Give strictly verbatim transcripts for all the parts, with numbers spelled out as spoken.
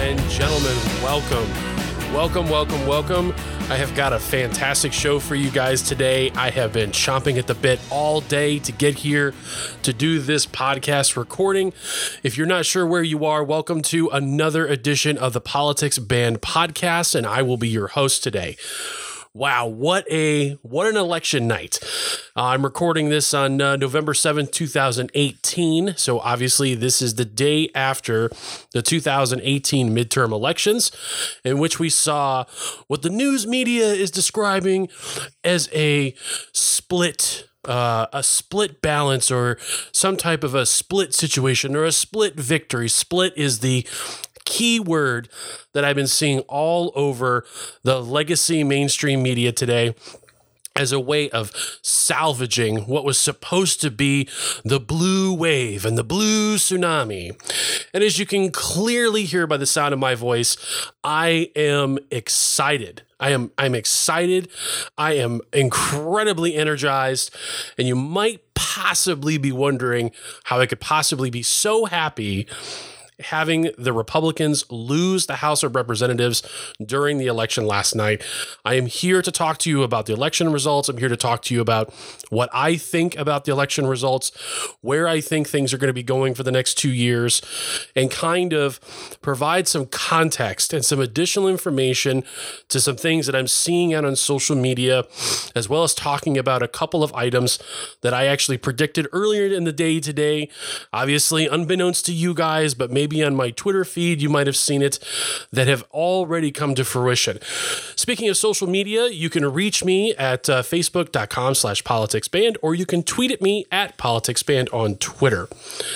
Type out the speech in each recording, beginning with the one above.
and gentlemen, welcome. Welcome, welcome, welcome. I have got a fantastic show for you guys today. I have been chomping at the bit all day to get here to do this podcast recording. If you're not sure where you are, welcome to another edition of the Politics Band podcast, and I will be your host today. Wow, what a what an election night. Uh, I'm recording this on uh, November seventh, twenty eighteen. So obviously this is the day after the two thousand eighteen midterm elections, in which we saw what the news media is describing as a split Uh, a split balance or some type of a split situation or a split victory. Split is the key word that I've been seeing all over the legacy mainstream media today as a way of salvaging what was supposed to be the blue wave and the blue tsunami. And as you can clearly hear by the sound of my voice, I am excited. I am I'm excited. I am incredibly energized. And you might possibly be wondering how I could possibly be so happy having the Republicans lose the House of Representatives during the election last night. I am here to talk to you about the election results. I'm here to talk to you about what I think about the election results, where I think things are going to be going for the next two years, and kind of provide some context and some additional information to some things that I'm seeing out on social media, as well as talking about a couple of items that I actually predicted earlier in the day today. Obviously, unbeknownst to you guys, but maybe Maybe on my Twitter feed, you might have seen it, that have already come to fruition. Speaking of social media, you can reach me at uh, facebook.com slash politicsband, or you can tweet at me at politicsband on Twitter.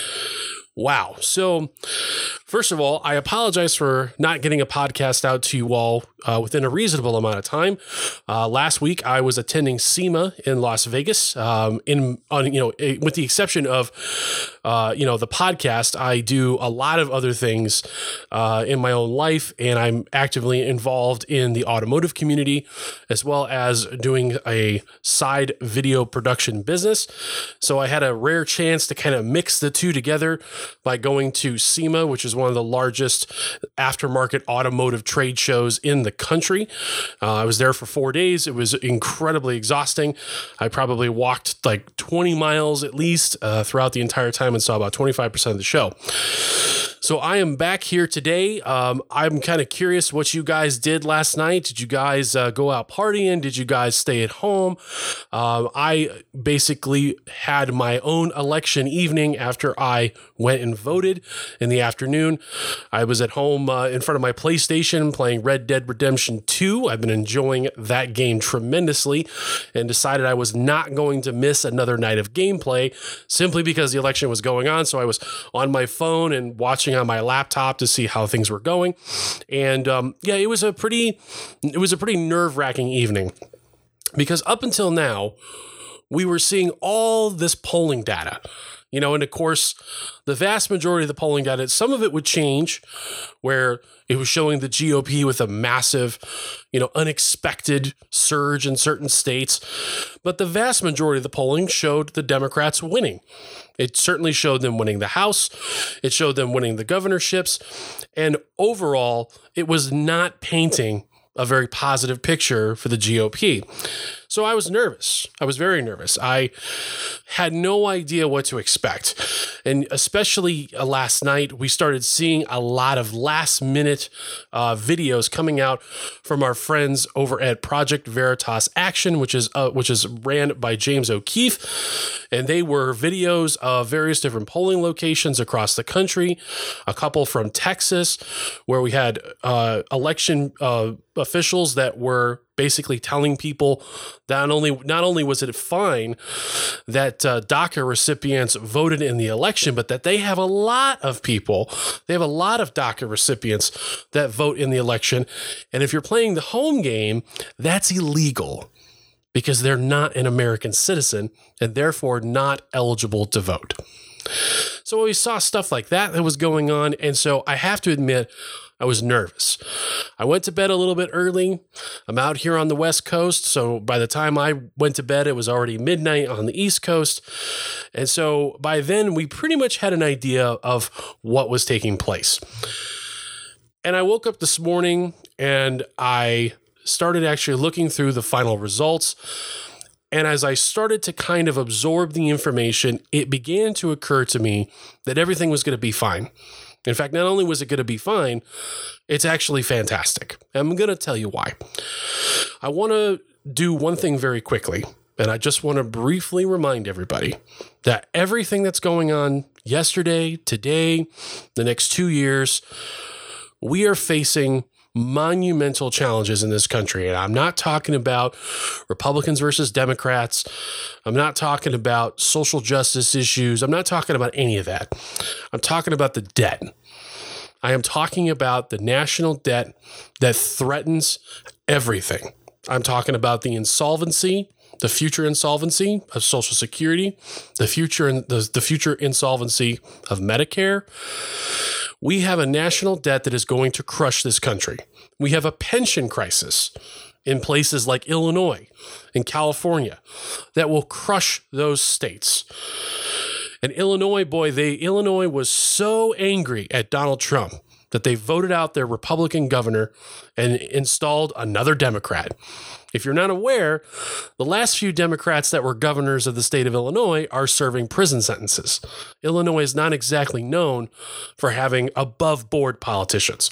Wow. So first of all, I apologize for not getting a podcast out to you all uh, within a reasonable amount of time. Uh, last week, I was attending SEMA in Las Vegas. Um, in on you know, with the exception of uh, you know the podcast, I do a lot of other things uh, in my own life, and I'm actively involved in the automotive community, as well as doing a side video production business. So I had a rare chance to kind of mix the two together by going to SEMA, which is one of the largest aftermarket automotive trade shows in the country. Uh, I was there for four days. It was incredibly exhausting. I probably walked like twenty miles at least uh, throughout the entire time and saw about twenty-five percent of the show. So I am back here today. Um, I'm kind of curious what you guys did last night. Did you guys uh, go out partying? Did you guys stay at home? Um, I basically had my own election evening after I went and voted in the afternoon. I was at home uh, in front of my PlayStation playing Red Dead Redemption two. I've been enjoying that game tremendously and decided I was not going to miss another night of gameplay simply because the election was going on. So I was on my phone and watching on my laptop to see how things were going. And um, yeah, it was a pretty, it was a pretty nerve-wracking evening because up until now, we were seeing all this polling data. You know, and of course, the vast majority of the polling data, some of it would change, where it was showing the G O P with a massive, you know, unexpected surge in certain states. But the vast majority of the polling showed the Democrats winning. It certainly showed them winning the House. It showed them winning the governorships. And overall, it was not painting a very positive picture for the G O P. So I was nervous. I was very nervous. I had no idea what to expect. And especially uh, last night, we started seeing a lot of last minute uh, videos coming out from our friends over at Project Veritas Action, which is uh, which is ran by James O'Keefe. And they were videos of various different polling locations across the country, a couple from Texas, where we had uh, election uh, officials that were basically telling people that not only not only was it fine that uh, DACA recipients voted in the election, but that they have a lot of people, they have a lot of DACA recipients that vote in the election. And if you're playing the home game, that's illegal because they're not an American citizen and therefore not eligible to vote. So we saw stuff like that that was going on. And so I have to admit, I was nervous. I went to bed a little bit early. I'm out here on the West Coast, so by the time I went to bed, it was already midnight on the East Coast. And so by then, we pretty much had an idea of what was taking place. And I woke up this morning and I started actually looking through the final results. And as I started to kind of absorb the information, it began to occur to me that everything was going to be fine. In fact, not only was it going to be fine, it's actually fantastic. I'm going to tell you why. I want to do one thing very quickly, and I just want to briefly remind everybody that everything that's going on yesterday, today, the next two years, we are facing monumental challenges in this country. And I'm not talking about Republicans versus Democrats. I'm not talking about social justice issues. I'm not talking about any of that. I'm talking about the debt. I am talking about the national debt that threatens everything. I'm talking about the insolvency, the future insolvency of Social Security, the future the, the future insolvency of Medicare. We have a national debt that is going to crush this country. We have a pension crisis in places like Illinois and California that will crush those states. And Illinois, boy, they Illinois was so angry at Donald Trump that they voted out their Republican governor and installed another Democrat. If you're not aware, the last few Democrats that were governors of the state of Illinois are serving prison sentences. Illinois is not exactly known for having above-board politicians.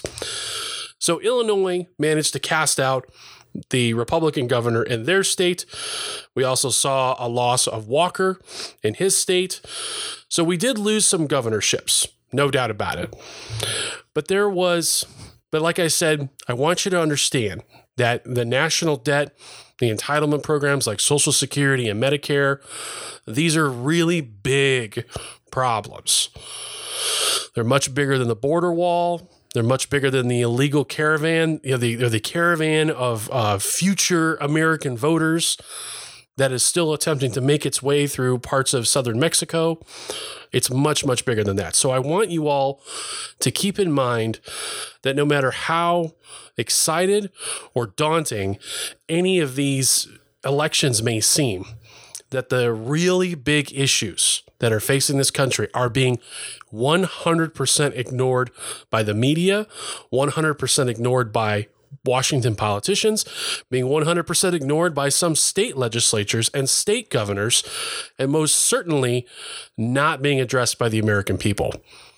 So Illinois managed to cast out the Republican governor in their state. We also saw a loss of Walker in his state. So we did lose some governorships, no doubt about it. But there was, but like I said, I want you to understand that the national debt, the entitlement programs like Social Security and Medicare, these are really big problems. They're much bigger than the border wall. They're much bigger than the illegal caravan, you know, the, the caravan of uh, future American voters that is still attempting to make its way through parts of southern Mexico. It's much, much bigger than that. So I want you all to keep in mind that no matter how excited or daunting any of these elections may seem, that the really big issues that are facing this country are being one hundred percent ignored by the media, one hundred percent ignored by Washington politicians, being one hundred percent ignored by some state legislatures and state governors, and most certainly not being addressed by the American people.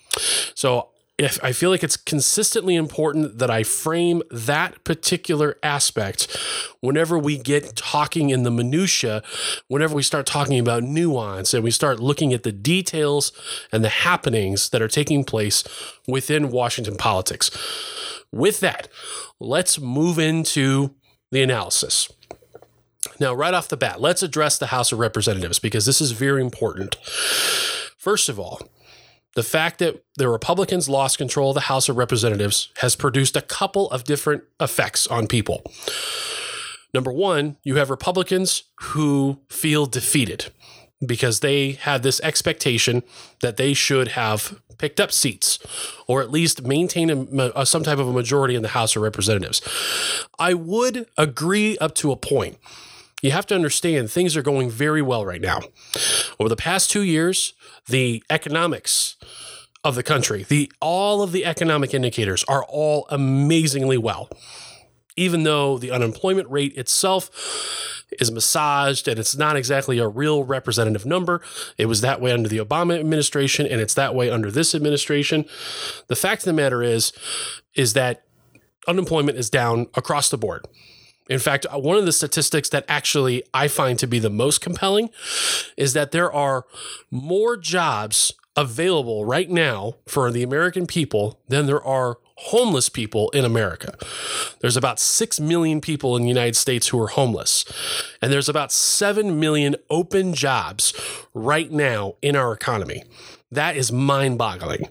So if I feel like it's consistently important that I frame that particular aspect whenever we get talking in the minutia, whenever we start talking about nuance and we start looking at the details and the happenings that are taking place within Washington politics. With that, let's move into the analysis. Now, right off the bat, let's address the House of Representatives because this is very important. First of all, the fact that the Republicans lost control of the House of Representatives has produced a couple of different effects on people. Number one, you have Republicans who feel defeated because they had this expectation that they should have picked up seats or at least maintain a, a, some type of a majority in the House of Representatives. I would agree up to a point. You have to understand things are going very well right now. Over the past two years, the economics of the country, the all of the economic indicators are all amazingly well. Even though the unemployment rate itself is massaged and it's not exactly a real representative number. It was that way under the Obama administration and it's that way under this administration. The fact of the matter is, is that unemployment is down across the board. In fact, one of the statistics that actually I find to be the most compelling is that there are more jobs available right now for the American people than there are homeless people in America. There's about six million people in the United States who are homeless, and there's about seven million open jobs right now in our economy. That is mind-boggling.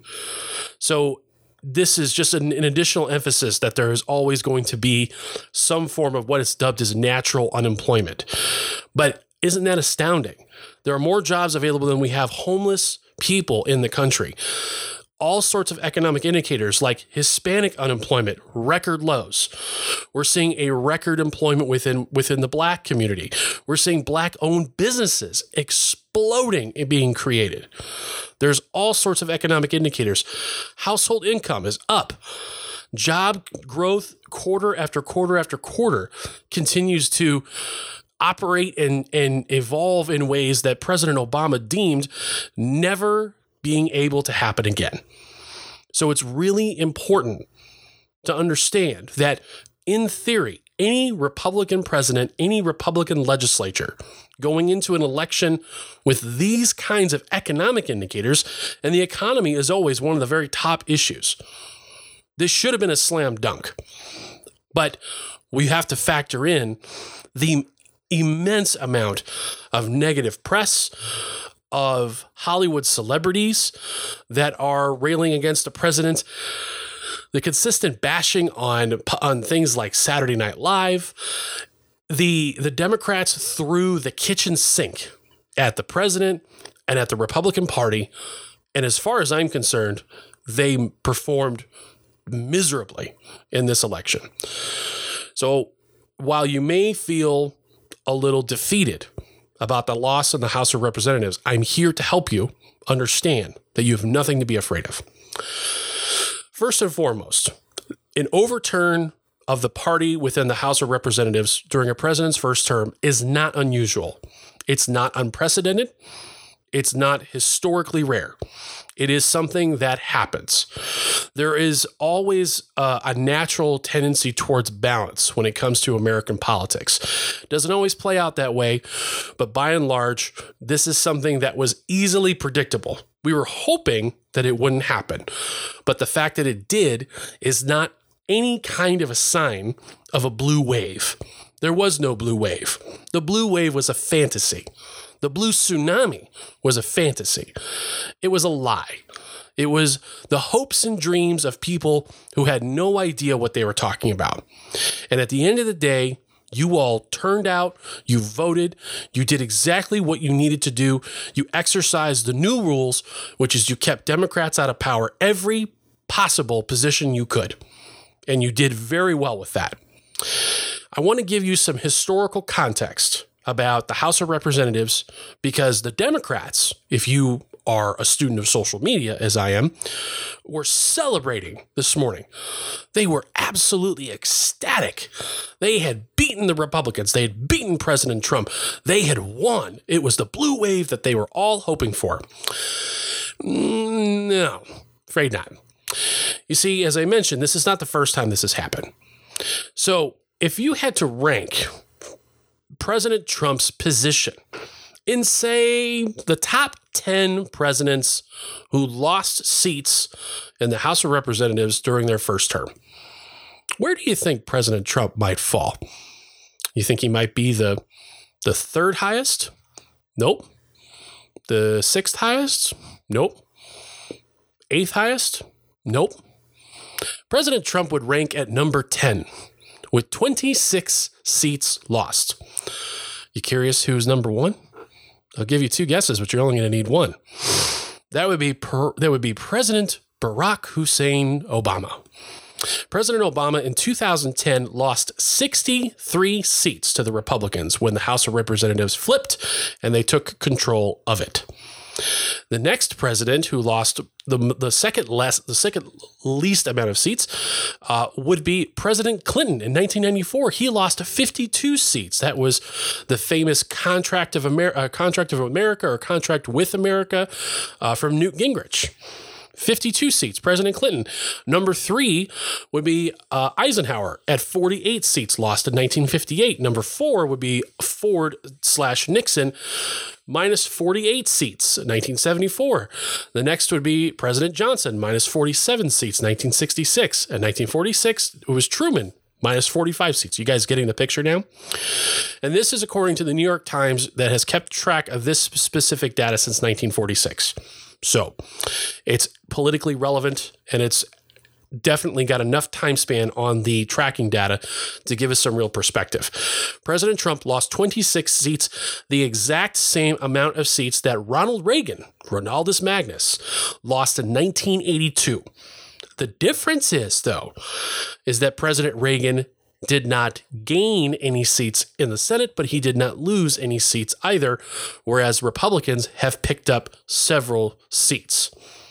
So this is just an, an additional emphasis that there is always going to be some form of what is dubbed as natural unemployment. But isn't that astounding? There are more jobs available than we have homeless people in the country. All sorts of economic indicators like Hispanic unemployment, record lows. We're seeing a record employment within, within the Black community. We're seeing Black-owned businesses exploding and being created. There's all sorts of economic indicators. Household income is up. Job growth quarter after quarter after quarter continues to operate and, and evolve in ways that President Obama deemed never being able to happen again. So it's really important to understand that, in theory, any Republican president, any Republican legislature going into an election with these kinds of economic indicators, and the economy is always one of the very top issues. This should have been a slam dunk. But we have to factor in the immense amount of negative press, of Hollywood celebrities that are railing against the president, the consistent bashing on on things like Saturday Night Live. The, the Democrats threw the kitchen sink at the president and at the Republican Party. And as far as I'm concerned, they performed miserably in this election. So while you may feel a little defeated about the loss in the House of Representatives, I'm here to help you understand that you have nothing to be afraid of. First and foremost, an overturn of the party within the House of Representatives during a president's first term is not unusual. It's not unprecedented. It's not historically rare. It is something that happens. There is always uh, a natural tendency towards balance when it comes to American politics. It doesn't always play out that way, but by and large, this is something that was easily predictable. We were hoping that it wouldn't happen, but the fact that it did is not any kind of a sign of a blue wave. There was no blue wave. The blue wave was a fantasy. The blue tsunami was a fantasy. It was a lie. It was the hopes and dreams of people who had no idea what they were talking about. And at the end of the day, you all turned out, you voted, you did exactly what you needed to do. You exercised the new rules, which is you kept Democrats out of power every possible position you could. And you did very well with that. I want to give you some historical context about the House of Representatives, because the Democrats, if you are a student of social media, as I am, were celebrating this morning. They were absolutely ecstatic. They had beaten the Republicans. They had beaten President Trump. They had won. It was the blue wave that they were all hoping for. No, afraid not. You see, as I mentioned, this is not the first time this has happened. So if you had to rank President Trump's position in, say, the top ten presidents who lost seats in the House of Representatives during their first term, where do you think President Trump might fall? You think he might be the, the third highest? Nope. The sixth highest? Nope. Eighth highest? Nope. President Trump would rank at number ten with twenty-six seats lost. You curious who's number one? I'll give you two guesses, but you're only going to need one. That would be per, that would be President Barack Hussein Obama. President Obama in two thousand ten lost sixty-three seats to the Republicans when the House of Representatives flipped and they took control of it. The next president who lost the the second less the second least amount of seats uh, would be President Clinton in nineteen ninety-four. He lost fifty-two seats. That was the famous Contract of America, uh, Contract of America, or Contract with America uh, from Newt Gingrich. fifty-two seats, President Clinton. Number three would be uh, Eisenhower at forty-eight seats, lost in nineteen fifty-eight. Number four would be Ford slash Nixon, minus forty-eight seats, nineteen seventy-four. The next would be President Johnson, minus forty-seven seats, nineteen sixty-six. And nineteen forty-six, it was Truman, minus forty-five seats. You guys getting the picture now? And this is according to the New York Times, that has kept track of this specific data since nineteen forty-six. So it's politically relevant, and it's definitely got enough time span on the tracking data to give us some real perspective. President Trump lost twenty-six seats, the exact same amount of seats that Ronald Reagan, Ronaldus Magnus, lost in nineteen eighty-two. The difference is, though, is that President Reagan did not gain any seats in the Senate, but he did not lose any seats either, whereas Republicans have picked up several seats.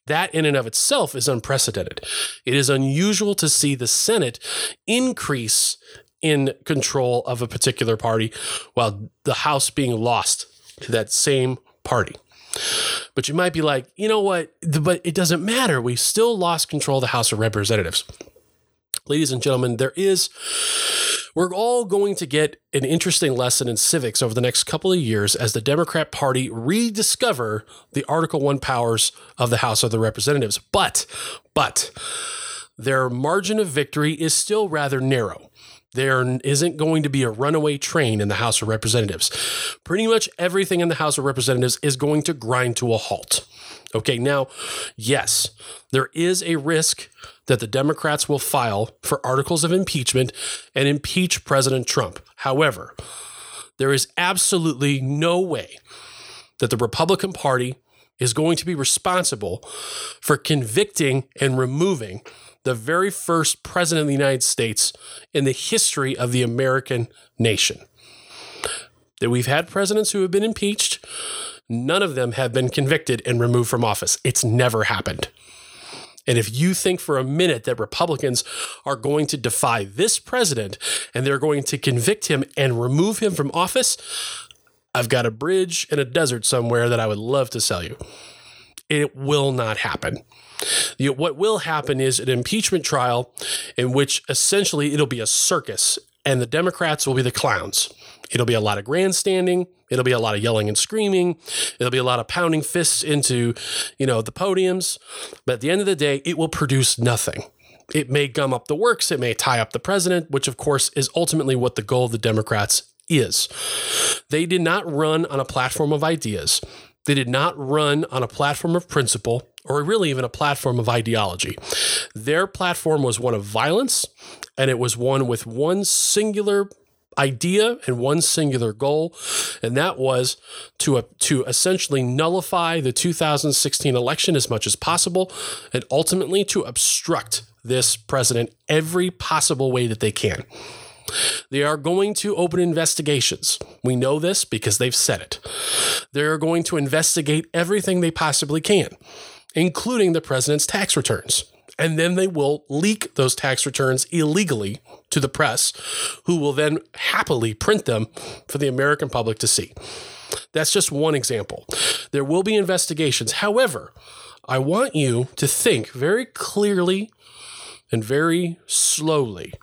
That in and of itself is unprecedented. It is unusual to see the Senate increase in control of a particular party while the House being lost to that same party. But you might be like, you know what? But it doesn't matter. We still lost control of the House of Representatives. Ladies and gentlemen, there is, we're all going to get an interesting lesson in civics over the next couple of years as the Democrat Party rediscover the Article One powers of the House of the Representatives. But, but, their margin of victory is still rather narrow. There isn't going to be a runaway train in the House of Representatives. Pretty much everything in the House of Representatives is going to grind to a halt. Okay, now, yes, there is a risk that the Democrats will file for articles of impeachment and impeach President Trump. However, there is absolutely no way that the Republican Party is going to be responsible for convicting and removing the very first president of the United States in the history of the American nation. That we've had presidents who have been impeached. None of them have been convicted and removed from office. It's never happened. And if you think for a minute that Republicans are going to defy this president and they're going to convict him and remove him from office, I've got a bridge in a desert somewhere that I would love to sell you. It will not happen. You know, what will happen is an impeachment trial in which essentially it'll be a circus and the Democrats will be the clowns. It'll be a lot of grandstanding. It'll be a lot of yelling and screaming. It'll be a lot of pounding fists into, you know, the podiums. But at the end of the day, it will produce nothing. It may gum up the works. It may tie up the president, which of course is ultimately what the goal of the Democrats is. They did not run on a platform of ideas. They did not run on a platform of principle or really even a platform of ideology. Their platform was one of violence, and it was one with one singular idea and one singular goal, and that was to, uh, to essentially nullify the two thousand sixteen election as much as possible and ultimately to obstruct this president every possible way that they can. They are going to open investigations. We know this because they've said it. They're going to investigate everything they possibly can, including the president's tax returns. And then they will leak those tax returns illegally to the press, who will then happily print them for the American public to see. That's just one example. There will be investigations. However, I want you to think very clearly and very slowly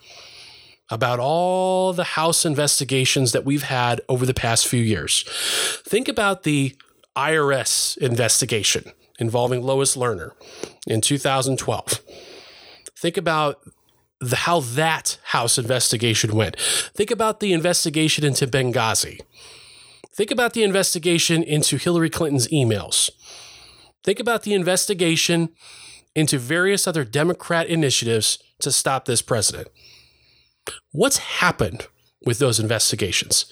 about all the House investigations that we've had over the past few years. Think about the I R S investigation involving Lois Lerner in two thousand twelve. Think about the, how that House investigation went. Think about the investigation into Benghazi. Think about the investigation into Hillary Clinton's emails. Think about the investigation into various other Democrat initiatives to stop this president. What's happened with those investigations?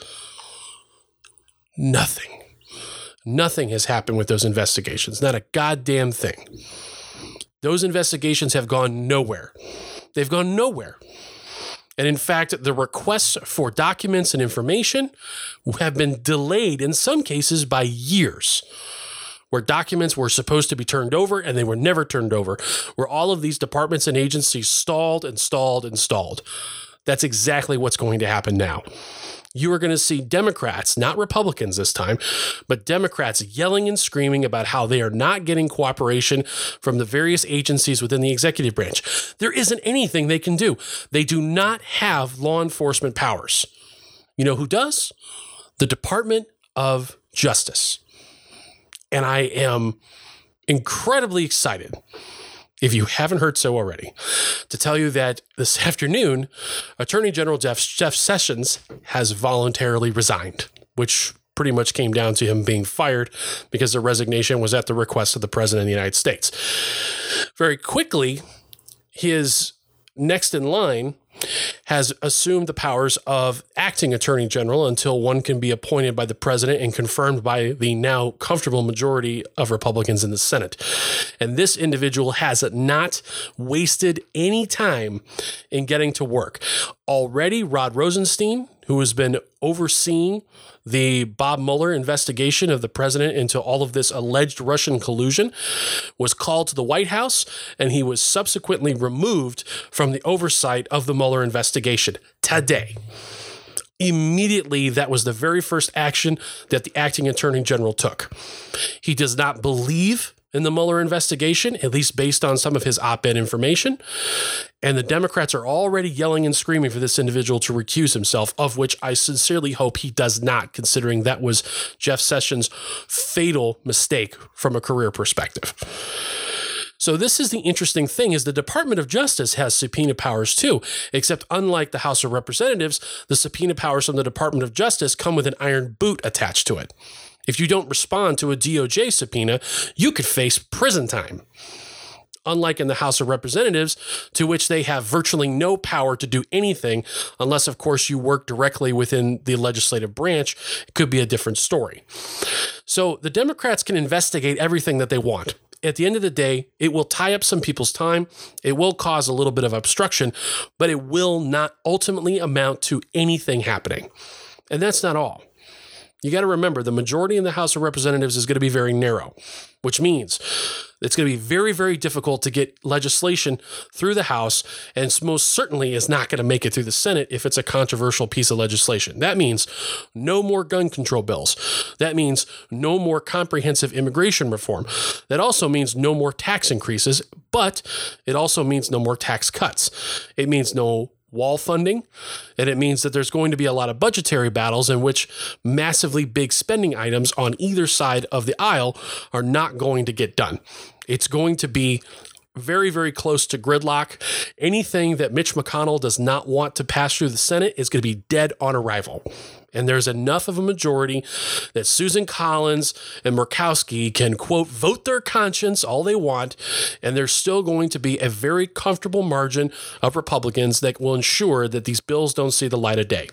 Nothing. Nothing has happened with those investigations. Not a goddamn thing. Those investigations have gone nowhere. They've gone nowhere. And in fact, the requests for documents and information have been delayed in some cases by years, where documents were supposed to be turned over and they were never turned over, where all of these departments and agencies stalled and stalled and stalled. That's exactly what's going to happen now. You are going to see Democrats, not Republicans this time, but Democrats yelling and screaming about how they are not getting cooperation from the various agencies within the executive branch. There isn't anything they can do. They do not have law enforcement powers. You know who does? The Department of Justice. And I am incredibly excited, if you haven't heard so already, to tell you that this afternoon, Attorney General Jeff, Jeff Sessions has voluntarily resigned, which pretty much came down to him being fired because the resignation was at the request of the President of the United States. Very quickly, his next in line has assumed the powers of acting attorney general until one can be appointed by the president and confirmed by the now comfortable majority of Republicans in the Senate. And this individual has not wasted any time in getting to work. Already, Rod Rosenstein, who has been overseeing the Bob Mueller investigation of the president into all of this alleged Russian collusion, was called to the White House, and he was subsequently removed from the oversight of the Mueller investigation today. Immediately, that was the very first action that the acting attorney general took. He does not believe in the Mueller investigation, at least based on some of his op-ed information. And the Democrats are already yelling and screaming for this individual to recuse himself, of which I sincerely hope he does not, considering that was Jeff Sessions' fatal mistake from a career perspective. So this is the interesting thing, is the Department of Justice has subpoena powers too, except unlike the House of Representatives, the subpoena powers from the Department of Justice come with an iron boot attached to it. If you don't respond to a D O J subpoena, you could face prison time. Unlike in the House of Representatives, to which they have virtually no power to do anything, unless, of course, you work directly within the legislative branch, it could be a different story. So the Democrats can investigate everything that they want. At the end of the day, it will tie up some people's time. It will cause a little bit of obstruction, but it will not ultimately amount to anything happening. And that's not all. You got to remember, the majority in the House of Representatives is going to be very narrow, which means it's going to be very, very difficult to get legislation through the House, and most certainly is not going to make it through the Senate if it's a controversial piece of legislation. That means no more gun control bills. That means no more comprehensive immigration reform. That also means no more tax increases, but it also means no more tax cuts. It means no wall funding, and it means that there's going to be a lot of budgetary battles in which massively big spending items on either side of the aisle are not going to get done. It's going to be very, very close to gridlock. Anything that Mitch McConnell does not want to pass through the Senate is going to be dead on arrival. And there's enough of a majority that Susan Collins and Murkowski can, quote, vote their conscience all they want, and there's still going to be a very comfortable margin of Republicans that will ensure that these bills don't see the light of day.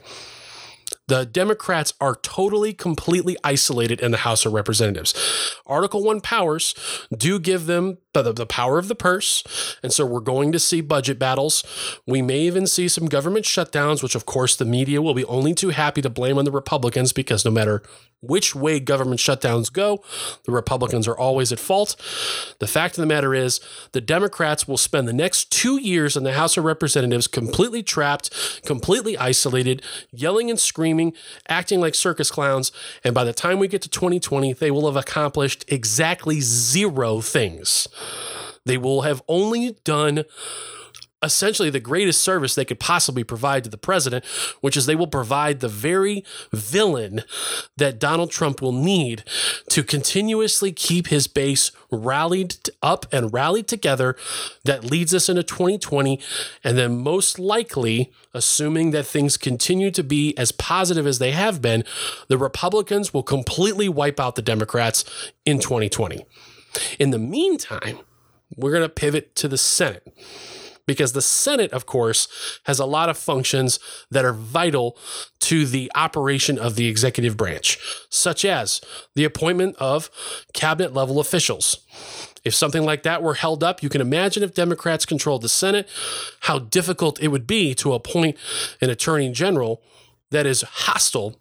The Democrats are totally, completely isolated in the House of Representatives. Article one powers do give them the, the power of the purse, and so we're going to see budget battles. We may even see some government shutdowns, which of course the media will be only too happy to blame on the Republicans, because no matter which way government shutdowns go, the Republicans are always at fault. The fact of the matter is, the Democrats will spend the next two years in the House of Representatives completely trapped, completely isolated, yelling and screaming, acting like circus clowns, and by the time we get to twenty twenty, they will have accomplished exactly zero things. They will have only done essentially the greatest service they could possibly provide to the president, which is they will provide the very villain that Donald Trump will need to continuously keep his base rallied up and rallied together. That leads us into twenty twenty. And then most likely, assuming that things continue to be as positive as they have been, the Republicans will completely wipe out the Democrats in twenty twenty. In the meantime, we're going to pivot to the Senate, because the Senate, of course, has a lot of functions that are vital to the operation of the executive branch, such as the appointment of cabinet-level officials. If something like that were held up, you can imagine if Democrats controlled the Senate, how difficult it would be to appoint an attorney general that is hostile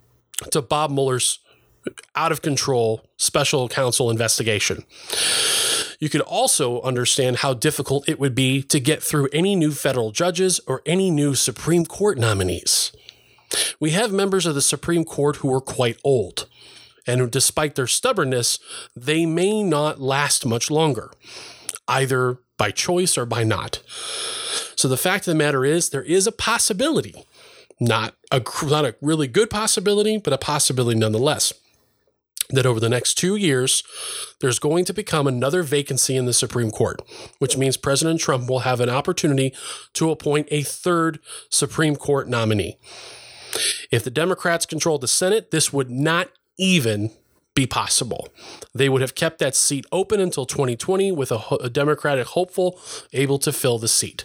to Bob Mueller's out-of-control special counsel investigation. You could also understand how difficult it would be to get through any new federal judges or any new Supreme Court nominees. We have members of the Supreme Court who are quite old, and despite their stubbornness, they may not last much longer, either by choice or by not. So the fact of the matter is, there is a possibility, not a, not a really good possibility, but a possibility nonetheless, that over the next two years, there's going to become another vacancy in the Supreme Court, which means President Trump will have an opportunity to appoint a third Supreme Court nominee. If the Democrats controlled the Senate, this would not even be possible. They would have kept that seat open until twenty twenty with a, a Democratic hopeful able to fill the seat.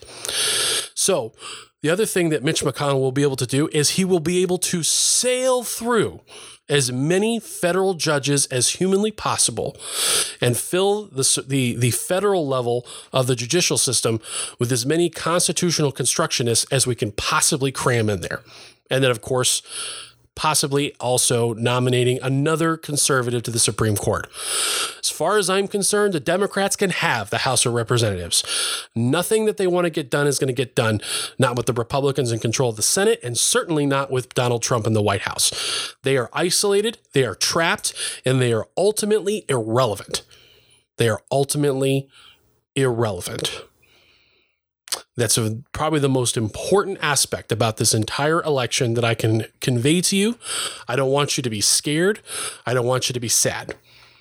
So the other thing that Mitch McConnell will be able to do is he will be able to sail through as many federal judges as humanly possible and fill the, the, the federal level of the judicial system with as many constitutional constructionists as we can possibly cram in there. And then, of course, possibly also nominating another conservative to the Supreme Court. As far as I'm concerned, the Democrats can have the House of Representatives. Nothing that they want to get done is going to get done, not with the Republicans in control of the Senate, and certainly not with Donald Trump in the White House. They are isolated, they are trapped, and they are ultimately irrelevant. They are ultimately irrelevant. That's a, probably the most important aspect about this entire election that I can convey to you. I don't want you to be scared. I don't want you to be sad.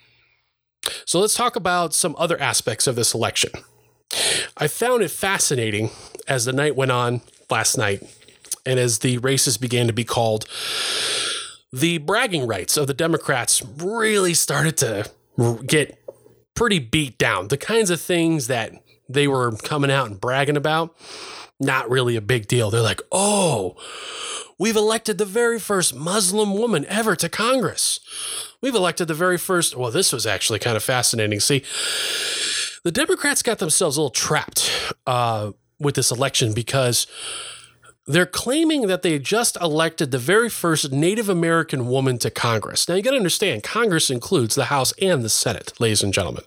So let's talk about some other aspects of this election. I found it fascinating as the night went on last night and as the races began to be called, the bragging rights of the Democrats really started to get pretty beat down. The kinds of things that they were coming out and bragging about, not really a big deal. They're like, oh, we've elected the very first Muslim woman ever to Congress. We've elected the very first, well, this was actually kind of fascinating. See, the Democrats got themselves a little trapped uh, with this election because they're claiming that they just elected the very first Native American woman to Congress. Now, you got to understand, Congress includes the House and the Senate, ladies and gentlemen.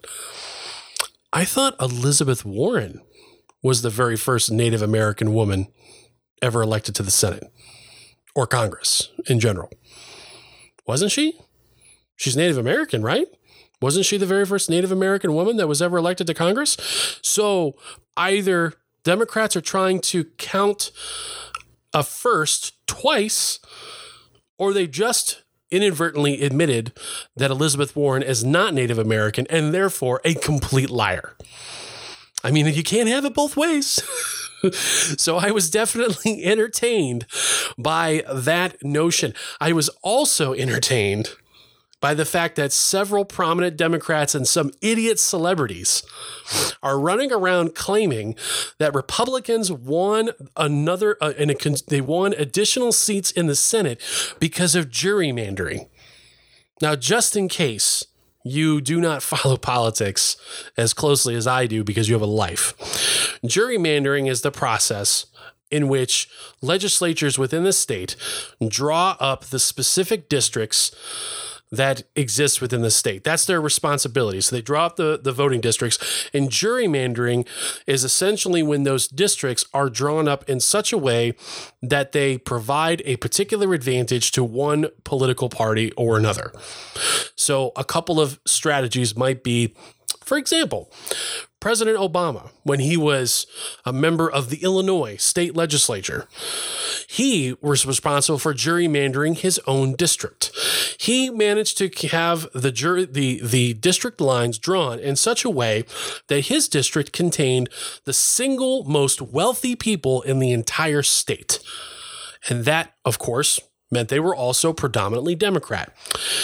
I thought Elizabeth Warren was the very first Native American woman ever elected to the Senate or Congress in general. Wasn't she? She's Native American, right? Wasn't she the very first Native American woman that was ever elected to Congress? So either Democrats are trying to count a first twice, or they just inadvertently admitted that Elizabeth Warren is not Native American and therefore a complete liar. I mean, you can't have it both ways. So I was definitely entertained by that notion. I was also entertained by the fact that several prominent Democrats and some idiot celebrities are running around claiming that Republicans won another, uh, and they won additional seats in the Senate because of gerrymandering. Now, just in case you do not follow politics as closely as I do because you have a life, gerrymandering is the process in which legislatures within the state draw up the specific districts that exists within the state. That's their responsibility. So they draw up the, the voting districts, and gerrymandering is essentially when those districts are drawn up in such a way that they provide a particular advantage to one political party or another. So a couple of strategies might be, for example, President Obama, when he was a member of the Illinois state legislature, he was responsible for gerrymandering his own district. He managed to have the jury, the, the district lines drawn in such a way that his district contained the single most wealthy people in the entire state. And that, of course, meant they were also predominantly Democrat.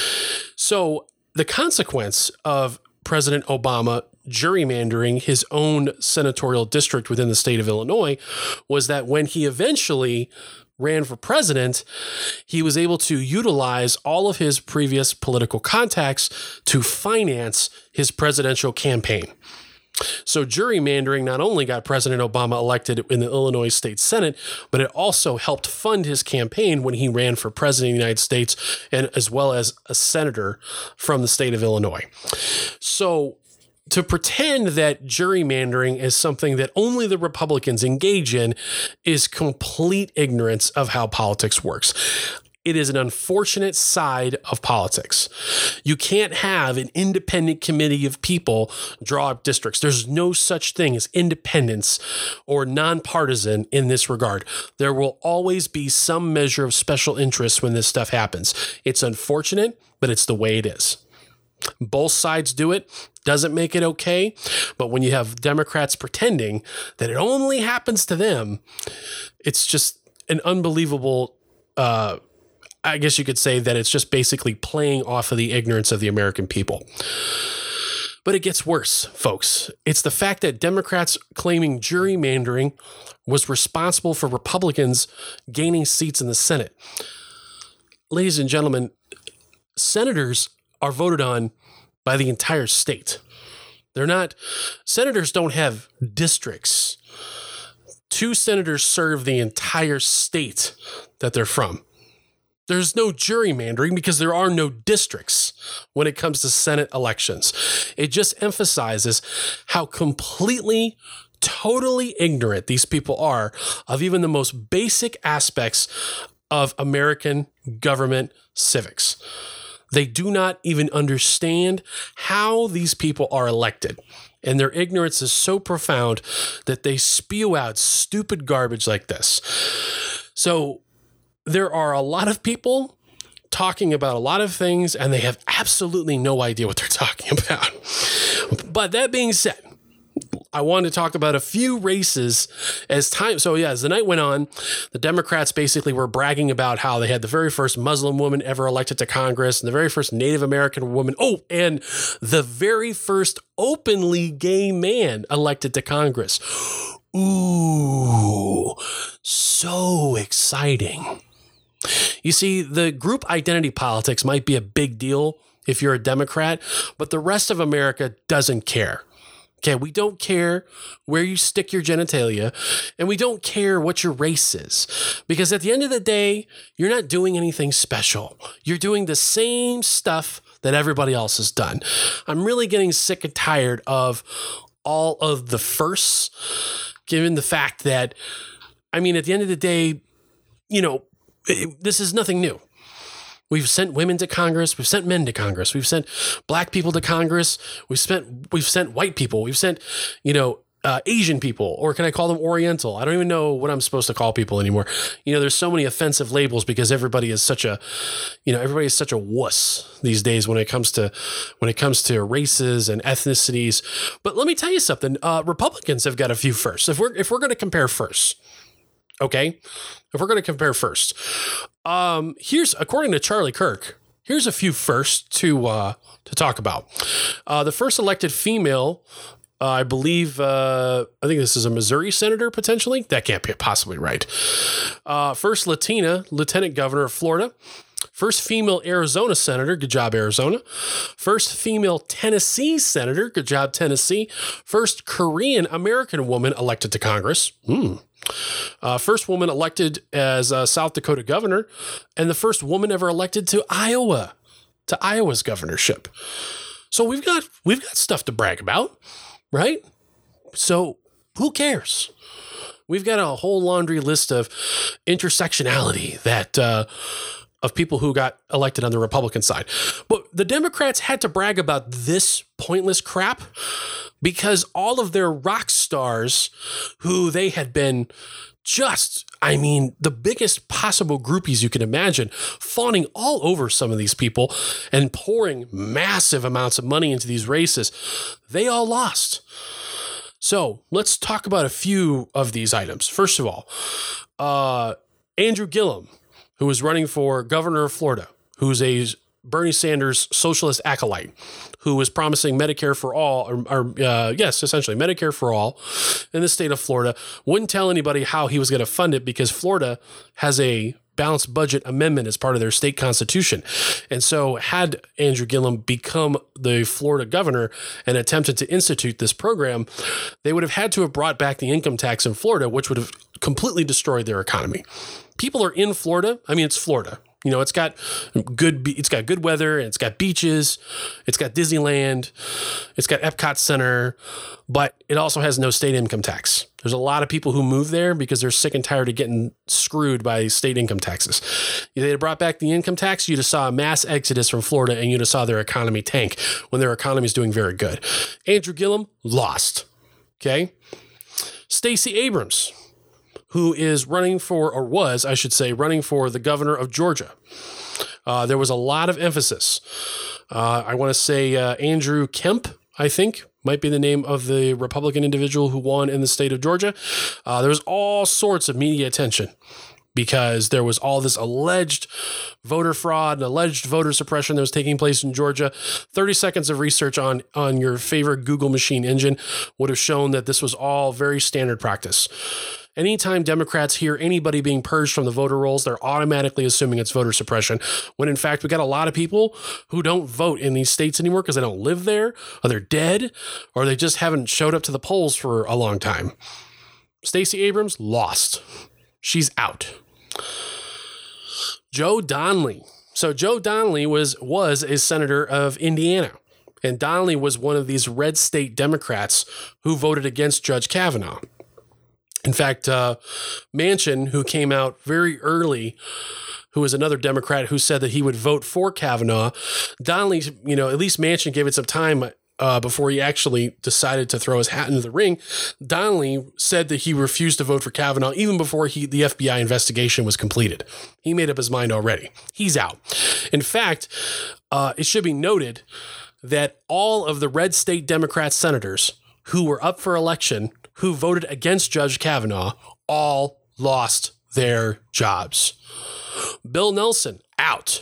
So the consequence of President Obama gerrymandering his own senatorial district within the state of Illinois was that when he eventually ran for president, he was able to utilize all of his previous political contacts to finance his presidential campaign. So gerrymandering not only got President Obama elected in the Illinois State Senate, but it also helped fund his campaign when he ran for president of the United States, and as well as a senator from the state of Illinois. So to pretend that gerrymandering is something that only the Republicans engage in is complete ignorance of how politics works. It is an unfortunate side of politics. You can't have an independent committee of people draw up districts. There's no such thing as independence or nonpartisan in this regard. There will always be some measure of special interest when this stuff happens. It's unfortunate, but it's the way it is. Both sides do it. Doesn't make it okay. But when you have Democrats pretending that it only happens to them, it's just an unbelievable uh I guess you could say that it's just basically playing off of the ignorance of the American people. But it gets worse, folks. It's the fact that Democrats claiming gerrymandering was responsible for Republicans gaining seats in the Senate. Ladies and gentlemen, senators are voted on by the entire state. They're not, senators don't have districts. two senators serve the entire state that they're from. There's no gerrymandering because there are no districts when it comes to Senate elections. It just emphasizes how completely, totally ignorant these people are of even the most basic aspects of American government civics. They do not even understand how these people are elected. And their ignorance is so profound that they spew out stupid garbage like this. So there are a lot of people talking about a lot of things, and they have absolutely no idea what they're talking about. But that being said, I wanted to talk about a few races as time. So yeah, as the night went on, the Democrats basically were bragging about how they had the very first Muslim woman ever elected to Congress and the very first Native American woman. Oh, and the very first openly gay man elected to Congress. Ooh, so exciting. You see, the group identity politics might be a big deal if you're a Democrat, but the rest of America doesn't care. Okay, we don't care where you stick your genitalia, and we don't care what your race is, because at the end of the day, you're not doing anything special. You're doing the same stuff that everybody else has done. I'm really getting sick and tired of all of the firsts, given the fact that, I mean, at the end of the day, you know, it, this is nothing new. We've sent women to Congress. We've sent men to Congress. We've sent black people to Congress. We've spent, we've sent white people. We've sent, you know, uh, Asian people, or can I call them Oriental? I don't even know what I'm supposed to call people anymore. You know, there's so many offensive labels because everybody is such a, you know, everybody is such a wuss these days when it comes to, when it comes to races and ethnicities. But let me tell you something. Uh, Republicans have got a few firsts. If we're, if we're going to compare firsts, okay, if we're going to compare first, um, here's, according to Charlie Kirk, here's a few firsts to uh, to talk about. Uh, the first elected female, uh, I believe, uh, I think this is a Missouri senator potentially. That can't be possibly right. Uh, first Latina lieutenant governor of Florida. First female Arizona senator. Good job, Arizona. First female Tennessee senator. Good job, Tennessee. First Korean American woman elected to Congress. Hmm. Uh, first woman elected as uh, South Dakota governor, and the first woman ever elected to Iowa, to Iowa's governorship. So we've got we've got stuff to brag about, right? So who cares? We've got a whole laundry list of intersectionality that uh, of people who got elected on the Republican side. But the Democrats had to brag about this pointless crap because all of their rock stars who they had been just, I mean, the biggest possible groupies you can imagine, fawning all over some of these people and pouring massive amounts of money into these races, they all lost. So let's talk about a few of these items. First of all, uh, Andrew Gillum, who was running for governor of Florida, who's a Bernie Sanders socialist acolyte, who was promising Medicare for all, or, or uh, yes, essentially Medicare for all in the state of Florida, wouldn't tell anybody how he was going to fund it because Florida has a balanced budget amendment as part of their state constitution. And so had Andrew Gillum become the Florida governor and attempted to institute this program, they would have had to have brought back the income tax in Florida, which would have completely destroyed their economy. People are in Florida. I mean, it's Florida. You know, it's got good, it's got good weather, and it's got beaches, it's got Disneyland, it's got Epcot Center, but it also has no state income tax. There's a lot of people who move there because they're sick and tired of getting screwed by state income taxes. If they had brought back the income tax, you'd have saw a mass exodus from Florida, and you'd have saw their economy tank when their economy is doing very good. Andrew Gillum lost. Okay. Stacey Abrams, who is running for, or was, I should say, running for the governor of Georgia. Uh, there was a lot of emphasis. Uh, I want to say uh, Andrew Kemp, I think, might be the name of the Republican individual who won in the state of Georgia. Uh, there was all sorts of media attention because there was all this alleged voter fraud and alleged voter suppression that was taking place in Georgia. thirty seconds of research on, on your favorite Google machine engine would have shown that this was all very standard practice. Anytime Democrats hear anybody being purged from the voter rolls, they're automatically assuming it's voter suppression, when in fact we got a lot of people who don't vote in these states anymore because they don't live there, or they're dead, or they just haven't showed up to the polls for a long time. Stacey Abrams lost. She's out. Joe Donnelly. So Joe Donnelly was, was a senator of Indiana. And Donnelly was one of these red state Democrats who voted against Judge Kavanaugh. In fact, uh, Manchin, who came out very early, who was another Democrat who said that he would vote for Kavanaugh, Donnelly, you know, at least Manchin gave it some time uh, before he actually decided to throw his hat into the ring. Donnelly said that he refused to vote for Kavanaugh even before he, the F B I investigation was completed. He made up his mind already. He's out. In fact, uh, it should be noted that all of the red state Democrat senators who were up for election, who voted against Judge Kavanaugh, all lost their jobs. Bill Nelson, out.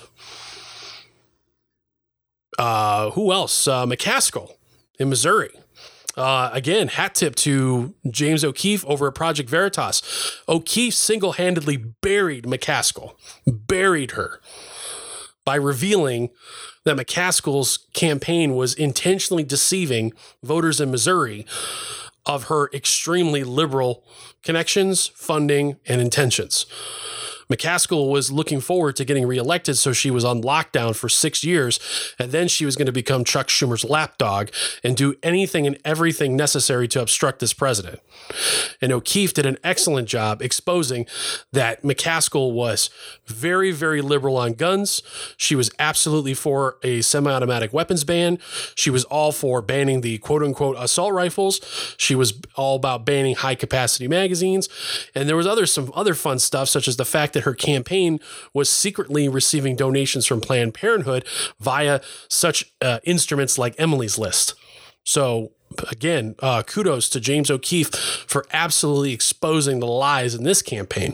Uh, who else? Uh, McCaskill in Missouri. Uh, again, hat tip to James O'Keefe over at Project Veritas. O'Keefe single-handedly buried McCaskill, buried her by revealing that McCaskill's campaign was intentionally deceiving voters in Missouri of her extremely liberal connections, funding, and intentions. McCaskill was looking forward to getting reelected, so she was on lockdown for six years, and then she was going to become Chuck Schumer's lapdog and do anything and everything necessary to obstruct this president. And O'Keefe did an excellent job exposing that McCaskill was very, very liberal on guns. She was absolutely for a semi-automatic weapons ban. She was all for banning the quote-unquote assault rifles. She was all about banning high-capacity magazines. And there was other some other fun stuff, such as the fact that her campaign was secretly receiving donations from Planned Parenthood via such uh, instruments like Emily's List. So again, uh, kudos to James O'Keefe for absolutely exposing the lies in this campaign.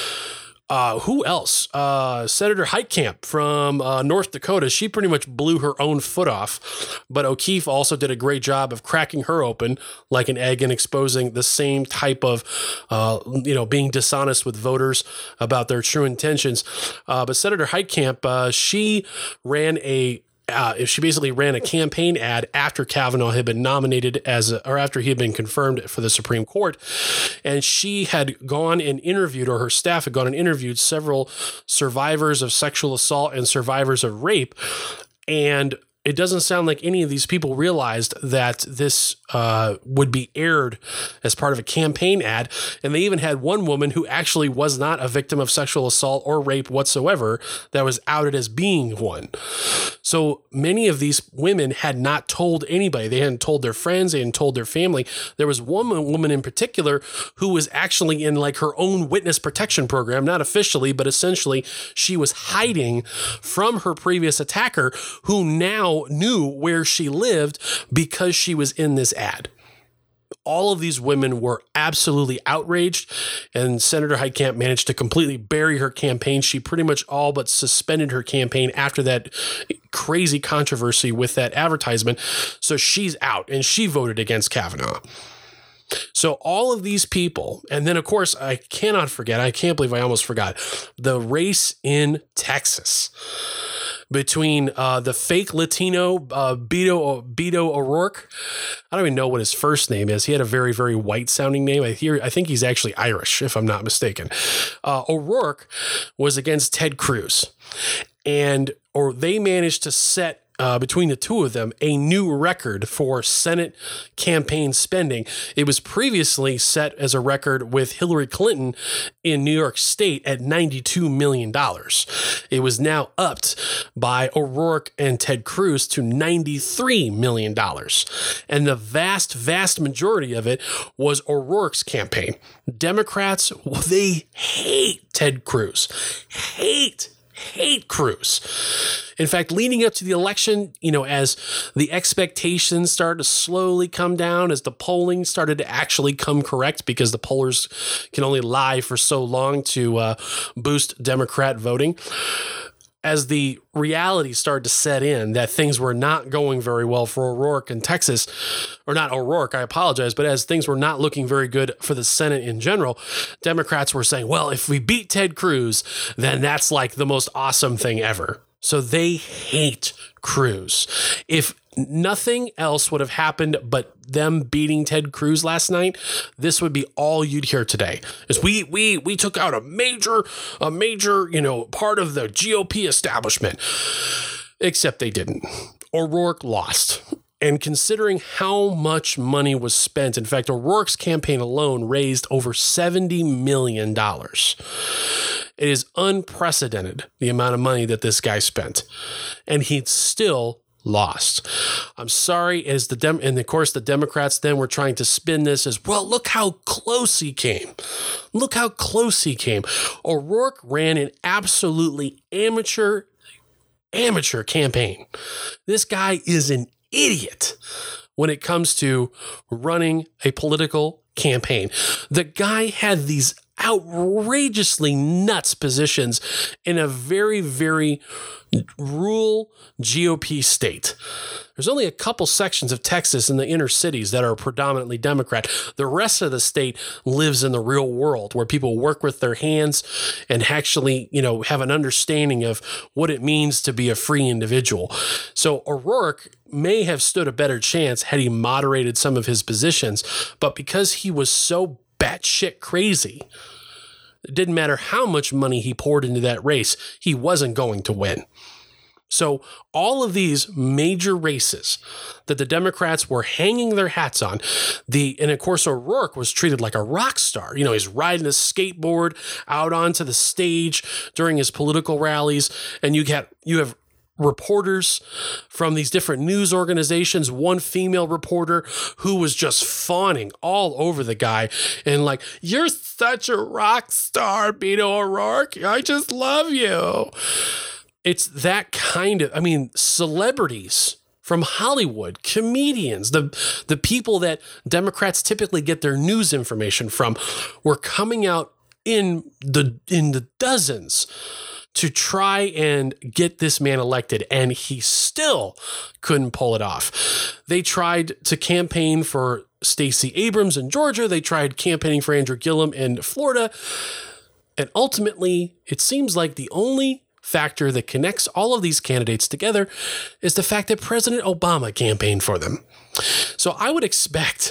Uh, who else? Uh, Senator Heitkamp from uh, North Dakota. She pretty much blew her own foot off, but O'Keefe also did a great job of cracking her open like an egg and exposing the same type of, uh, you know, being dishonest with voters about their true intentions. Uh, but Senator Heitkamp, uh, she ran a Uh, she basically ran a campaign ad after Kavanaugh had been nominated as, a, or after he had been confirmed for the Supreme Court. And she had gone and interviewed, or her staff had gone and interviewed several survivors of sexual assault and survivors of rape. And it doesn't sound like any of these people realized that this uh, would be aired as part of a campaign ad. And they even had one woman who actually was not a victim of sexual assault or rape whatsoever that was outed as being one. So many of these women had not told anybody. They hadn't told their friends. They hadn't told their family. There was one woman in particular who was actually in like her own witness protection program, not officially, but essentially she was hiding from her previous attacker, who now knew where she lived because she was in this ad. All of these women were absolutely outraged, and Senator Heitkamp managed to completely bury her campaign. She pretty much all but suspended her campaign after that crazy controversy with that advertisement. So she's out, and she voted against Kavanaugh. So all of these people, and then of course, I cannot forget, I can't believe I almost forgot, the race in Texas between uh, the fake Latino uh, Beto, Beto O'Rourke. I don't even know what his first name is. He had a very, very white sounding name. I hear, I think he's actually Irish, if I'm not mistaken. Uh, O'Rourke was against Ted Cruz, and or they managed to set Uh, between the two of them, a new record for Senate campaign spending. It was previously set as a record with Hillary Clinton in New York State at ninety-two million dollars. It was now upped by O'Rourke and Ted Cruz to ninety-three million dollars. And the vast, vast majority of it was O'Rourke's campaign. Democrats, they hate Ted Cruz. Hate hate Cruz. In fact, leading up to the election, you know, as the expectations started to slowly come down, as the polling started to actually come correct, because the pollers can only lie for so long to uh, boost Democrat voting. As the reality started to set in that things were not going very well for O'Rourke in Texas, or not O'Rourke, I apologize, but as things were not looking very good for the Senate in general, Democrats were saying, well, if we beat Ted Cruz, then that's like the most awesome thing ever. So they hate Cruz. If nothing else would have happened but them beating Ted Cruz last night. This would be all you'd hear today. Is we we we took out a major a major, you know, part of the G O P establishment. Except they didn't. O'Rourke lost. And considering how much money was spent, in fact, O'Rourke's campaign alone raised over seventy million dollars. It is unprecedented, the amount of money that this guy spent. And he still lost. I'm sorry, as the Dem- and of course the Democrats then were trying to spin this as, well, look how close he came. Look how close he came. O'Rourke ran an absolutely amateur, amateur campaign. This guy is an idiot when it comes to running a political campaign. The guy had these outrageously nuts positions in a very, very rural G O P state. There's only a couple sections of Texas in the inner cities that are predominantly Democrat. The rest of the state lives in the real world where people work with their hands and actually, you know, have an understanding of what it means to be a free individual. So O'Rourke may have stood a better chance had he moderated some of his positions, but because he was so batshit crazy, it didn't matter how much money he poured into that race, he wasn't going to win. So all of these major races that the Democrats were hanging their hats on, the and of course O'Rourke was treated like a rock star. You know, he's riding a skateboard out onto the stage during his political rallies, and you get you have reporters from these different news organizations, one female reporter who was just fawning all over the guy and like, you're such a rock star, Beto O'Rourke. I just love you. It's that kind of, I mean, celebrities from Hollywood, comedians, the the people that Democrats typically get their news information from were coming out in the in the dozens to try and get this man elected, and he still couldn't pull it off. They tried to campaign for Stacey Abrams in Georgia. They tried campaigning for Andrew Gillum in Florida. And ultimately, it seems like the only factor that connects all of these candidates together is the fact that President Obama campaigned for them. So I would expect,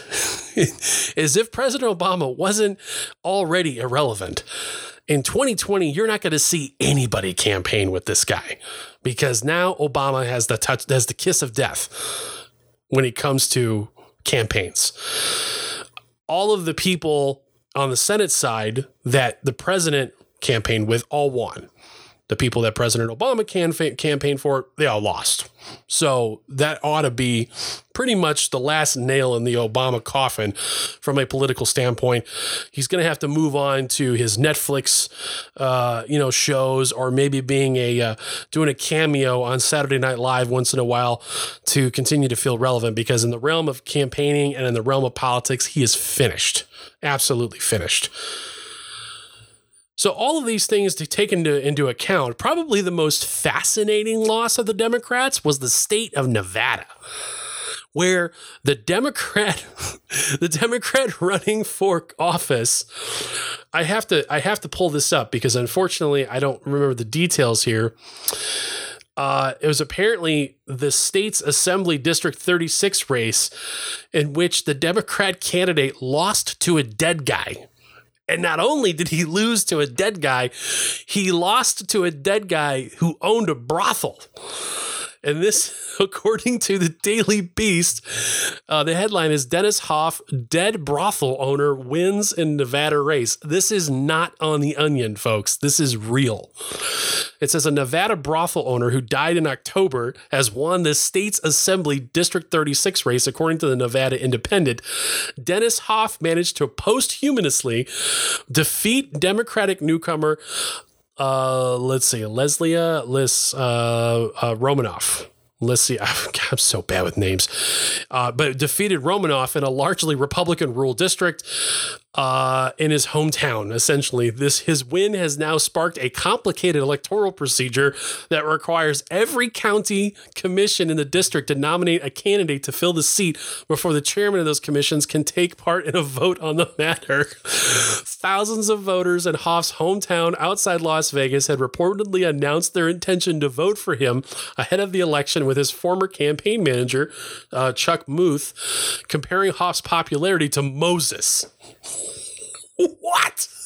as if President Obama wasn't already irrelevant, in twenty twenty, you're not going to see anybody campaign with this guy because now Obama has the touch, has the kiss of death when it comes to campaigns. All of the people on the Senate side that the president campaigned with all won. The people that President Obama can campaigned for, they all lost. So that ought to be pretty much the last nail in the Obama coffin from a political standpoint. He's going to have to move on to his Netflix, uh, you know, shows, or maybe being a uh, doing a cameo on Saturday Night Live once in a while to continue to feel relevant. Because in the realm of campaigning and in the realm of politics, he is finished, absolutely finished. So all of these things to take into, into account, probably the most fascinating loss of the Democrats was the state of Nevada, where the Democrat, the Democrat running for office, I have to, I have to pull this up because unfortunately I don't remember the details here. Uh, it was apparently the state's Assembly District thirty-six race in which the Democrat candidate lost to a dead guy. And not only did he lose to a dead guy, he lost to a dead guy who owned a brothel. And this, according to the Daily Beast, uh, the headline is Dennis Hoff, dead brothel owner wins in Nevada race. This is not on the Onion, folks. This is real. It says a Nevada brothel owner who died in October has won the state's Assembly District thirty-six race, according to the Nevada Independent. Dennis Hoff managed to posthumously defeat Democratic newcomer Uh, let's see, Leslia Lis uh, uh, Romanoff. Let's see, I'm so bad with names, uh, but defeated Romanoff in a largely Republican rural district. uh, in his hometown. Essentially, this his win has now sparked a complicated electoral procedure that requires every county commission in the district to nominate a candidate to fill the seat before the chairman of those commissions can take part in a vote on the matter. Thousands of voters in Hoff's hometown outside Las Vegas had reportedly announced their intention to vote for him ahead of the election, with his former campaign manager, uh, Chuck Muth, comparing Hoff's popularity to Moses. What?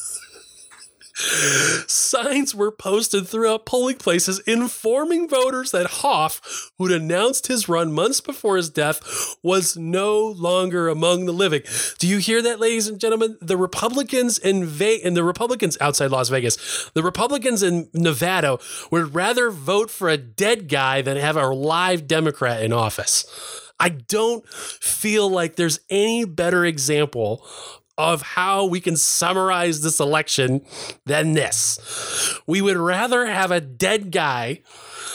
Signs were posted throughout polling places informing voters that Hoff, who'd announced his run months before his death, was no longer among the living. Do you hear that, ladies and gentlemen? The Republicans in Ve- and the Republicans outside Las Vegas, the Republicans in Nevada would rather vote for a dead guy than have a live Democrat in office. I don't feel like there's any better example of how we can summarize this election than this. We would rather have a dead guy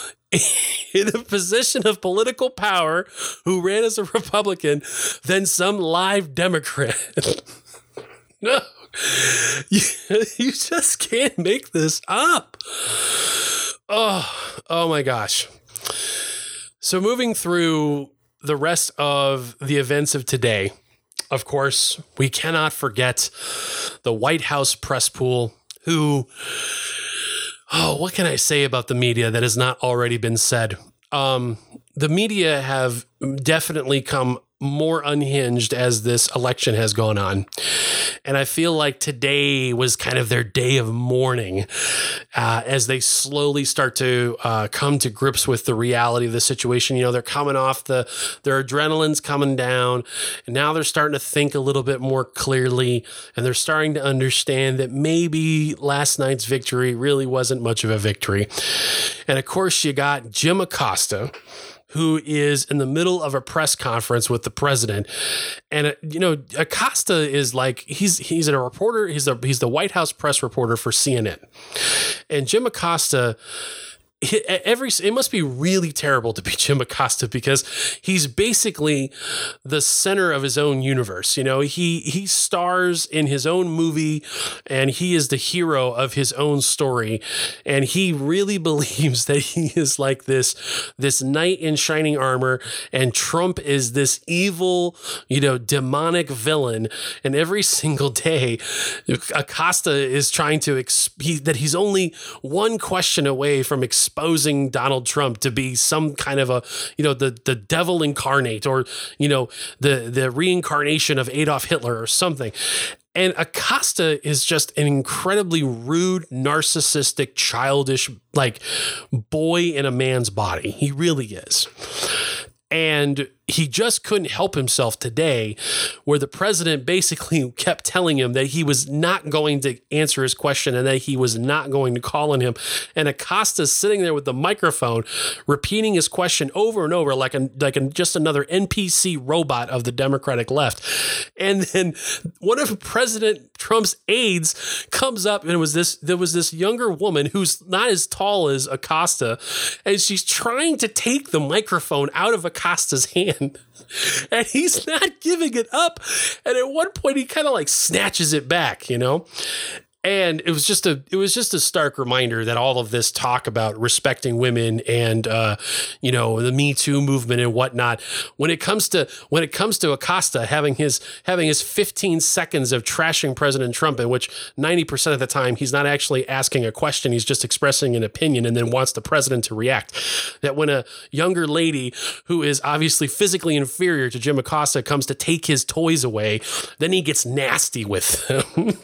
in a position of political power who ran as a Republican than some live Democrat. No, you, you just can't make this up. Oh, oh my gosh. So moving through the rest of the events of today, of course, we cannot forget the White House press pool, who, oh, what can I say about the media that has not already been said? Um, the media have definitely come more unhinged as this election has gone on. And I feel like today was kind of their day of mourning uh, as they slowly start to uh, come to grips with the reality of the situation. You know, they're coming off the, their adrenaline's coming down, and now they're starting to think a little bit more clearly, and they're starting to understand that maybe last night's victory really wasn't much of a victory. And of course, you got Jim Acosta, who is in the middle of a press conference with the president. And, uh, you know, Acosta is like, he's he's a reporter. He's a, he's the White House press reporter for C N N. And Jim Acosta, every it must be really terrible to be Jim Acosta, because he's basically the center of his own universe. You know, he he stars in his own movie, and he is the hero of his own story, and he really believes that he is like this this knight in shining armor, and Trump is this evil, you know, demonic villain. And every single day, Acosta is trying to exp- he, that he's only one question away from exp- exposing Donald Trump to be some kind of a, you know, the, the devil incarnate, or, you know, the, the reincarnation of Adolf Hitler or something. And Acosta is just an incredibly rude, narcissistic, childish, like, boy in a man's body. He really is. And he just couldn't help himself today, where the president basically kept telling him that he was not going to answer his question and that he was not going to call on him. And Acosta's sitting there with the microphone, repeating his question over and over, like a, like a, just another N P C robot of the Democratic left. And then one of President Trump's aides comes up, and it was this, there was this younger woman who's not as tall as Acosta, and she's trying to take the microphone out of Acosta's hand. And he's not giving it up. And at one point, he kind of like snatches it back, you know? And it was just a it was just a stark reminder that all of this talk about respecting women and uh, you know, the Me Too movement and whatnot, when it comes to when it comes to Acosta having his having his fifteen seconds of trashing President Trump, in which ninety percent of the time he's not actually asking a question, he's just expressing an opinion and then wants the president to react. That when a younger lady who is obviously physically inferior to Jim Acosta comes to take his toys away, then he gets nasty with them.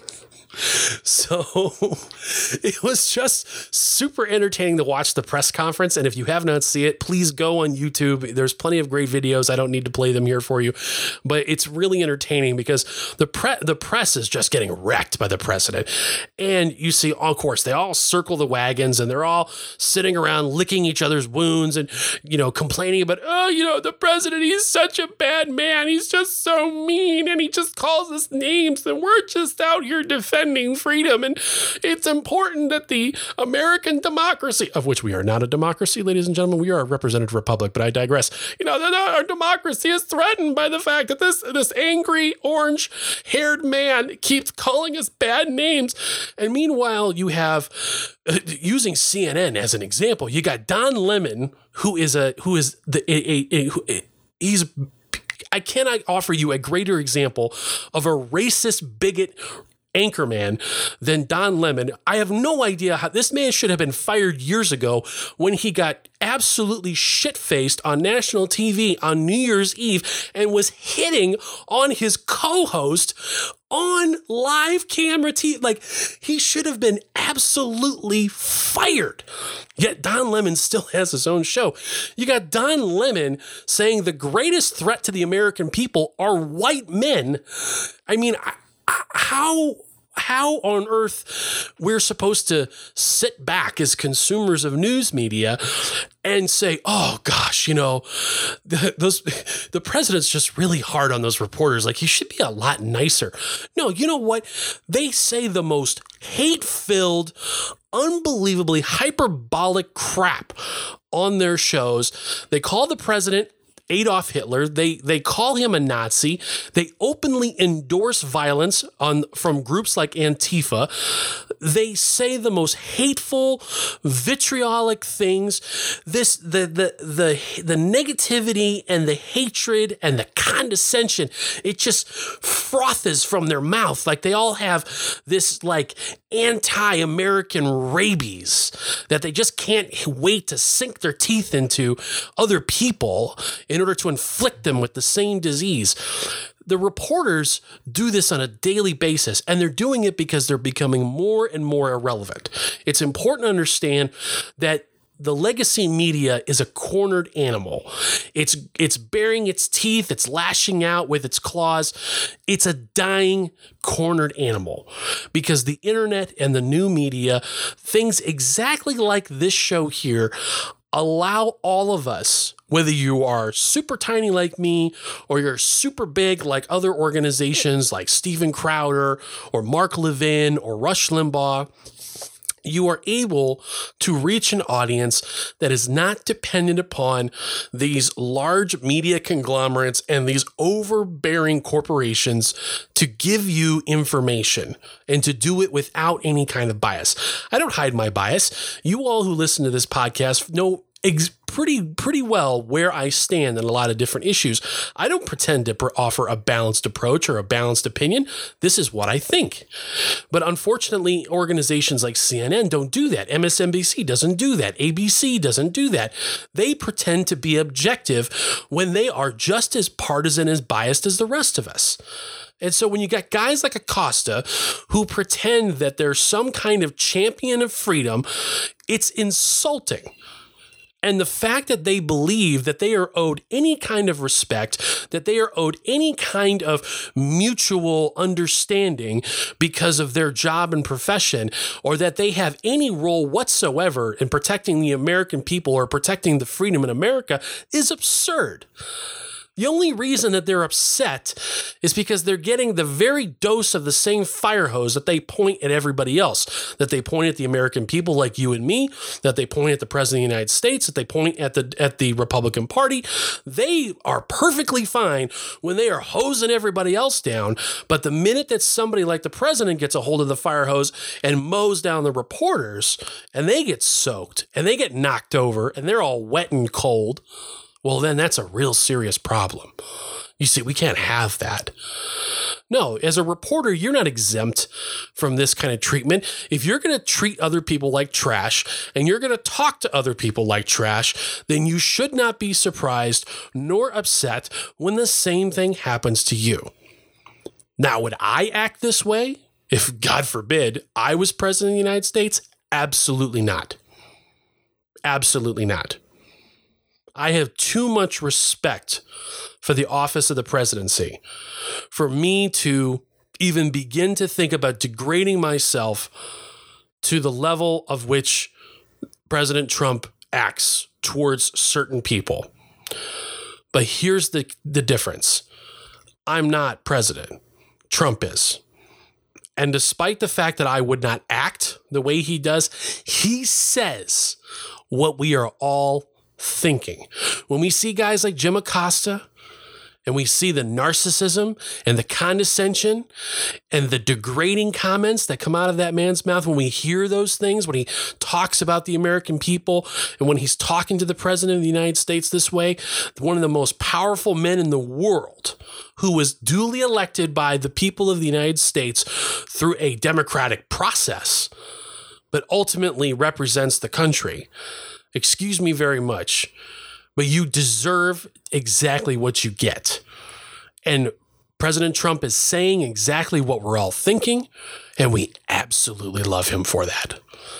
So it was just super entertaining to watch the press conference. And if you have not seen it, please go on YouTube. There's plenty of great videos. I don't need to play them here for you, but it's really entertaining because the pre- the press is just getting wrecked by the president. And you see, of course, they all circle the wagons and they're all sitting around licking each other's wounds and, you know, complaining about, oh, you know, the president, he's such a bad man. He's just so mean and he just calls us names and we're just out here defending defending freedom. And it's important that the American democracy, of which we are not a democracy, ladies and gentlemen, we are a representative republic, but I digress. You know, our democracy is threatened by the fact that this, this angry orange-haired man keeps calling us bad names. And meanwhile, you have, uh, using C N N as an example, you got Don Lemon, who is a, who is the, a, a, a, he's, I cannot offer you a greater example of a racist bigot anchorman than Don Lemon. I have no idea how this man should have been fired years ago when he got absolutely shit-faced on national T V on New Year's Eve and was hitting on his co-host on live camera T V. Like, he should have been absolutely fired. Yet Don Lemon still has his own show. You got Don Lemon saying the greatest threat to the American people are white men. I mean, I, How how on earth we're supposed to sit back as consumers of news media and say, oh gosh, you know, the, those the president's just really hard on those reporters. Like, he should be a lot nicer. No, you know what? They say the most hate-filled, unbelievably hyperbolic crap on their shows. They call the president Adolf Hitler. They they call him a Nazi. They openly endorse violence on from groups like Antifa. They say the most hateful, vitriolic things. This the the the the negativity and the hatred and the condescension. It just frothes from their mouth. Like, they all have this like anti-American rabies that they just can't wait to sink their teeth into other people in order to inflict them with the same disease. The reporters do this on a daily basis, and they're doing it because they're becoming more and more irrelevant. It's important to understand that the legacy media is a cornered animal. It's it's baring its teeth. It's lashing out with its claws. It's a dying, cornered animal because the internet and the new media, things exactly like this show here, allow all of us, whether you are super tiny like me or you're super big like other organizations like Steven Crowder or Mark Levin or Rush Limbaugh, you are able to reach an audience that is not dependent upon these large media conglomerates and these overbearing corporations to give you information and to do it without any kind of bias. I don't hide my bias. You all who listen to this podcast know ex- pretty pretty well where I stand in a lot of different issues. I don't pretend to pr- offer a balanced approach or a balanced opinion. This is what I think. But unfortunately, organizations like C N N don't do that. M S N B C doesn't do that. A B C doesn't do that. They pretend to be objective when they are just as partisan as biased as the rest of us. And so when you got guys like Acosta who pretend that they're some kind of champion of freedom, it's insulting. And the fact that they believe that they are owed any kind of respect, that they are owed any kind of mutual understanding because of their job and profession, or that they have any role whatsoever in protecting the American people or protecting the freedom in America is absurd. The only reason that they're upset is because they're getting the very dose of the same fire hose that they point at everybody else, that they point at the American people like you and me, that they point at the President of the United States, that they point at the at the Republican Party. They are perfectly fine when they are hosing everybody else down. But the minute that somebody like the president gets a hold of the fire hose and mows down the reporters and they get soaked and they get knocked over and they're all wet and cold, well, then that's a real serious problem. You see, we can't have that. No, as a reporter, you're not exempt from this kind of treatment. If you're going to treat other people like trash and you're going to talk to other people like trash, then you should not be surprised nor upset when the same thing happens to you. Now, would I act this way if, God forbid, I was president of the United States? Absolutely not. Absolutely not. I have too much respect for the office of the presidency for me to even begin to think about degrading myself to the level of which President Trump acts towards certain people. But here's the, the difference. I'm not president. Trump is. And despite the fact that I would not act the way he does, he says what we are all thinking. When we see guys like Jim Acosta, and we see the narcissism and the condescension and the degrading comments that come out of that man's mouth, when we hear those things, when he talks about the American people, and when he's talking to the president of the United States this way, one of the most powerful men in the world, who was duly elected by the people of the United States through a democratic process, but ultimately represents the country. Excuse me very much, but you deserve exactly what you get. And President Trump is saying exactly what we're all thinking, and we absolutely love him for that.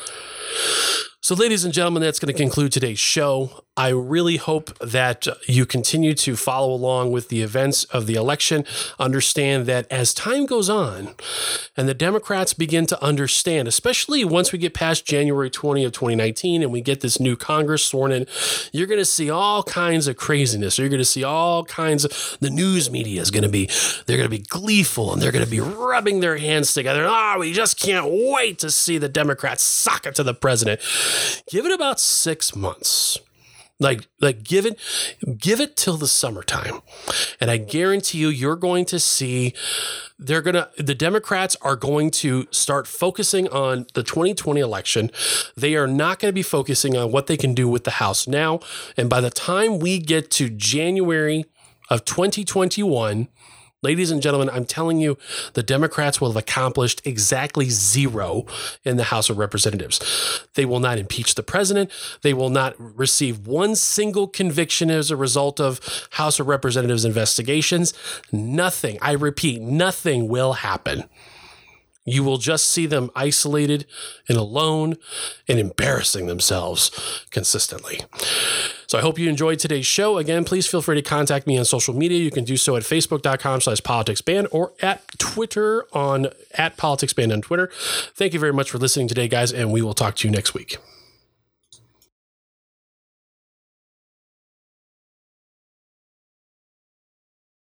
So, ladies and gentlemen, that's going to conclude today's show. I really hope that you continue to follow along with the events of the election. Understand that as time goes on and the Democrats begin to understand, especially once we get past January twentieth of twenty nineteen and we get this new Congress sworn in, you're going to see all kinds of craziness. You're going to see all kinds of, the news media is going to be, they're going to be gleeful and they're going to be rubbing their hands together. Oh, we just can't wait to see the Democrats sock it to the president. Give it about six months. Like, like give it, give it till the summertime. And I guarantee you, you're going to see, they're going to, the Democrats are going to start focusing on the twenty twenty election. They are not going to be focusing on what they can do with the House now. And by the time we get to January of twenty twenty-one, ladies and gentlemen, I'm telling you, the Democrats will have accomplished exactly zero in the House of Representatives. They will not impeach the president. They will not receive one single conviction as a result of House of Representatives investigations. Nothing, I repeat, nothing will happen. You will just see them isolated and alone and embarrassing themselves consistently. So I hope you enjoyed today's show. Again, please feel free to contact me on social media. You can do so at facebook.com slash politicsband or at Twitter on at politicsband on Twitter. Thank you very much for listening today, guys, and we will talk to you next week.